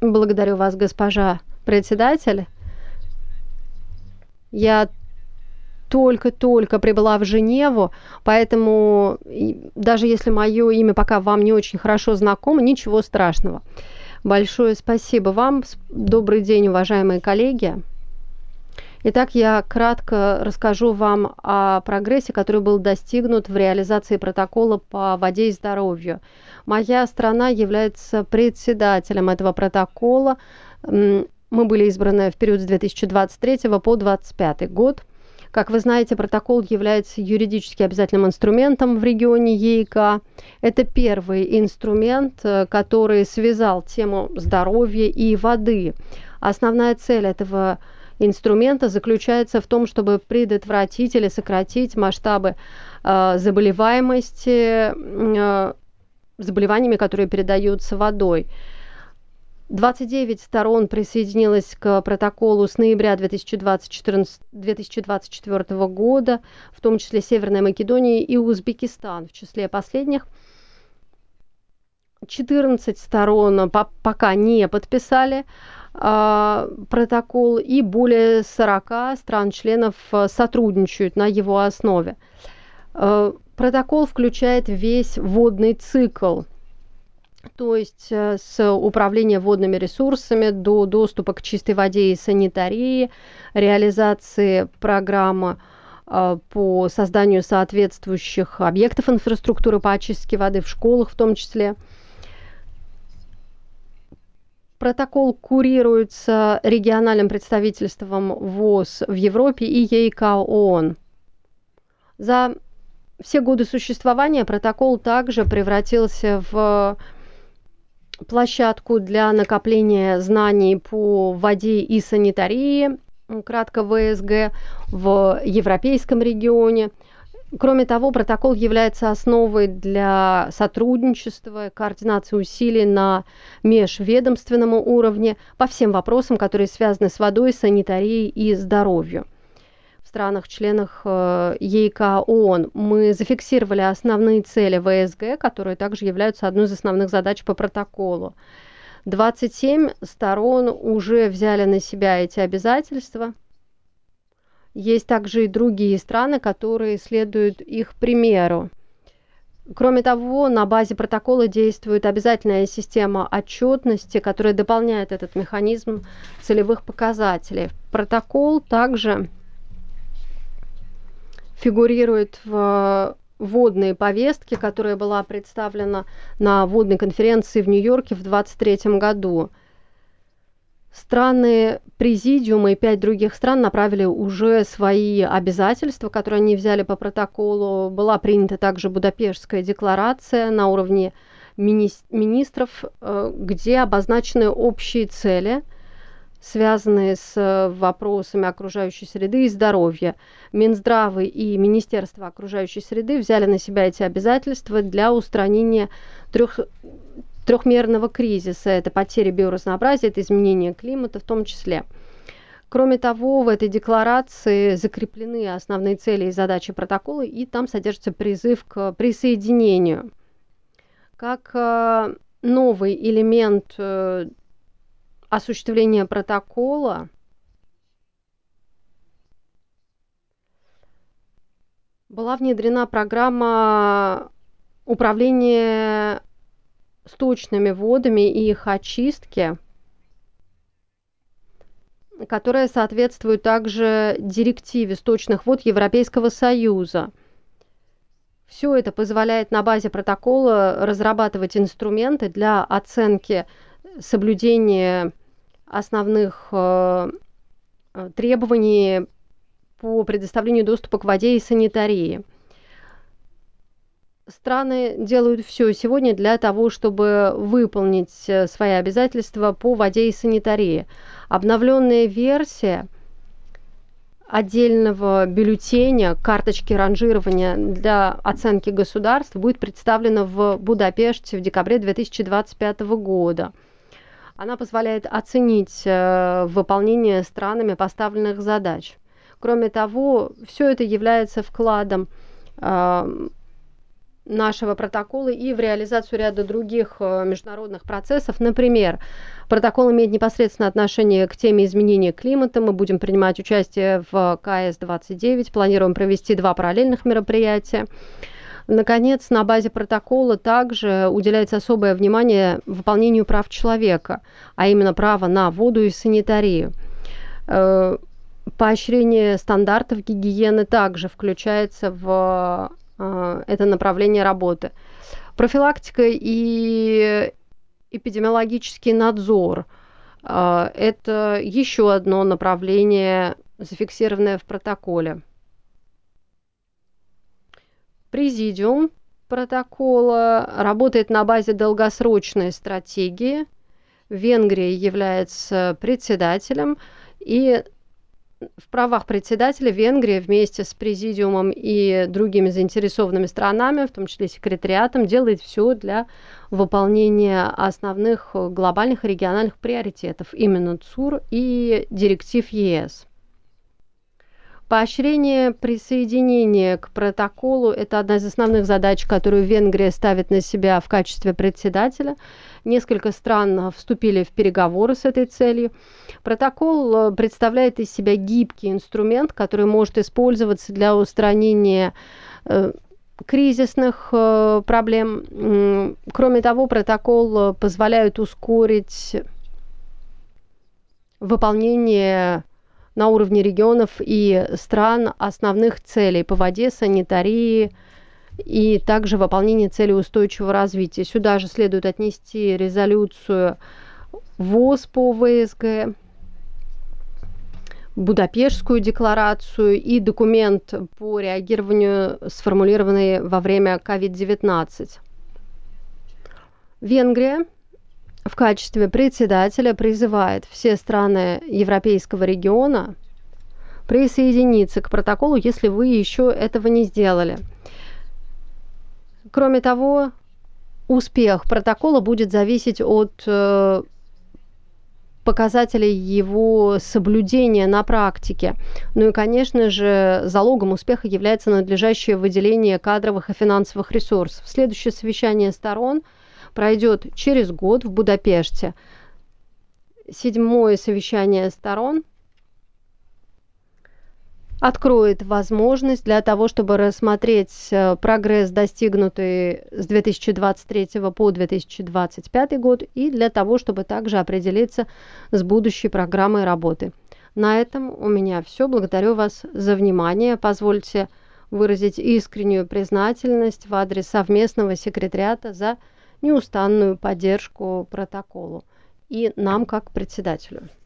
Благодарю вас, госпожа председатель. Я только-только прибыла в Женеву, поэтому даже если мое имя пока вам не очень хорошо знакомо, ничего страшного. Большое спасибо вам. Добрый день, уважаемые коллеги. Итак, я кратко расскажу вам о прогрессе, который был достигнут в реализации протокола по воде и здоровью. Моя страна является председателем этого протокола. Мы были избраны в период с 2023 по 2025 год. Как вы знаете, протокол является юридически обязательным инструментом в регионе ЕИК. Это первый инструмент, который связал тему здоровья и воды. Основная цель этого инструмента заключается в том, чтобы предотвратить или сократить масштабы заболеваемости заболеваниями, которые передаются водой. 29 сторон присоединилось к протоколу с ноября 2024 года, в том числе Северная Македония и Узбекистан. В числе последних 14 сторон пока не подписали протокол, и более 40 стран-членов сотрудничают на его основе. Протокол включает весь водный цикл, то есть с управления водными ресурсами до доступа к чистой воде и санитарии, реализации программы по созданию соответствующих объектов инфраструктуры по очистке воды в школах в том числе. Протокол курируется региональным представительством ВОЗ в Европе и ЕИК ООН. За все годы существования протокол также превратился в площадку для накопления знаний по воде и санитарии, кратко ВСГ, в европейском регионе. Кроме того, протокол является основой для сотрудничества, координации усилий на межведомственном уровне по всем вопросам, которые связаны с водой, санитарией и здоровьем. В странах-членах ЕИК ООН мы зафиксировали основные цели ВСГ, которые также являются одной из основных задач по протоколу. 27 сторон уже взяли на себя эти обязательства. Есть также и другие страны, которые следуют их примеру. Кроме того, на базе протокола действует обязательная система отчетности, которая дополняет этот механизм целевых показателей. Протокол также фигурирует в водной повестке, которая была представлена на водной конференции в Нью-Йорке в 2023 году. Страны Президиума и 5 других стран направили уже свои обязательства, которые они взяли по протоколу. Была принята также Будапештская декларация на уровне министров, где обозначены общие цели, связанные с вопросами окружающей среды и здоровья. Минздравы и Министерство окружающей среды взяли на себя эти обязательства для устранения трехмерного кризиса. Это потери биоразнообразия, это изменение климата в том числе. Кроме того, в этой декларации закреплены основные цели и задачи протокола, и там содержится призыв к присоединению. Как новый элемент осуществления протокола была внедрена программа управления сточными водами и их очистки, которая соответствует также директиве сточных вод Европейского Союза. Все это позволяет на базе протокола разрабатывать инструменты для оценки соблюдения основных требований по предоставлению доступа к воде и санитарии. Страны делают все сегодня для того, чтобы выполнить свои обязательства по воде и санитарии. Обновленная версия отдельного бюллетеня, карточки ранжирования для оценки государств будет представлена в Будапеште в декабре 2025 года. Она позволяет оценить выполнение странами поставленных задач. Кроме того, все это является вкладом нашего протокола и в реализацию ряда других международных процессов. Например, протокол имеет непосредственное отношение к теме изменения климата. Мы будем принимать участие в КС-29, планируем провести 2 параллельных мероприятия. Наконец, на базе протокола также уделяется особое внимание выполнению прав человека, а именно право на воду и санитарию. Поощрение стандартов гигиены также включается в это направление работы. Профилактика и эпидемиологический надзор – это еще одно направление, зафиксированное в протоколе. Президиум протокола работает на базе долгосрочной стратегии. Венгрия является председателем, и в правах председателя Венгрия вместе с президиумом и другими заинтересованными сторонами, в том числе секретариатом, делает все для выполнения основных глобальных и региональных приоритетов, именно ЦУР и директив ЕС. Поощрение присоединения к протоколу – это одна из основных задач, которую Венгрия ставит на себя в качестве председателя. Несколько стран вступили в переговоры с этой целью. Протокол представляет из себя гибкий инструмент, который может использоваться для устранения кризисных проблем. Кроме того, протокол позволяет ускорить выполнение на уровне регионов и стран основных целей по воде, санитарии и также выполнение целей устойчивого развития. Сюда же следует отнести резолюцию ВОЗ по ВСГ, Будапештскую декларацию и документ по реагированию, сформулированный во время COVID-19. Венгрия в качестве председателя призывает все страны Европейского региона присоединиться к протоколу, если вы еще этого не сделали. Кроме того, успех протокола будет зависеть от показателей его соблюдения на практике. Ну и, конечно же, залогом успеха является надлежащее выделение кадровых и финансовых ресурсов. Следующее совещание сторон пройдет через год в Будапеште. 7-е совещание сторон откроет возможность для того, чтобы рассмотреть прогресс, достигнутый с 2023 по 2025 год, и для того, чтобы также определиться с будущей программой работы. На этом у меня все. Благодарю вас за внимание. Позвольте выразить искреннюю признательность в адрес совместного секретариата за неустанную поддержку протоколу и нам как председателю.